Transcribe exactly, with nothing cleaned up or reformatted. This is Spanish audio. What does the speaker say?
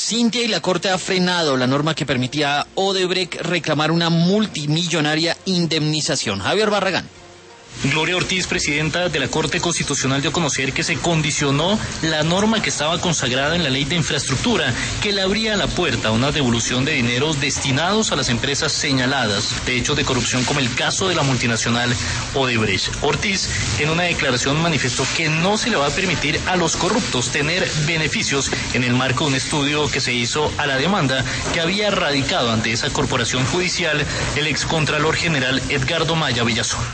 Cintia, y la Corte ha frenado la norma que permitía a Odebrecht reclamar una multimillonaria indemnización. Javier Barragán. Gloria Ortiz, presidenta de la Corte Constitucional, dio a conocer que se condicionó la norma que estaba consagrada en la Ley de Infraestructura, que le abría la puerta a una devolución de dineros destinados a las empresas señaladas de hechos de corrupción, como el caso de la multinacional Odebrecht. Ortiz, en una declaración, manifestó que no se le va a permitir a los corruptos tener beneficios en el marco de un estudio que se hizo a la demanda que había radicado ante esa corporación judicial el excontralor general Edgardo Maya Villazón.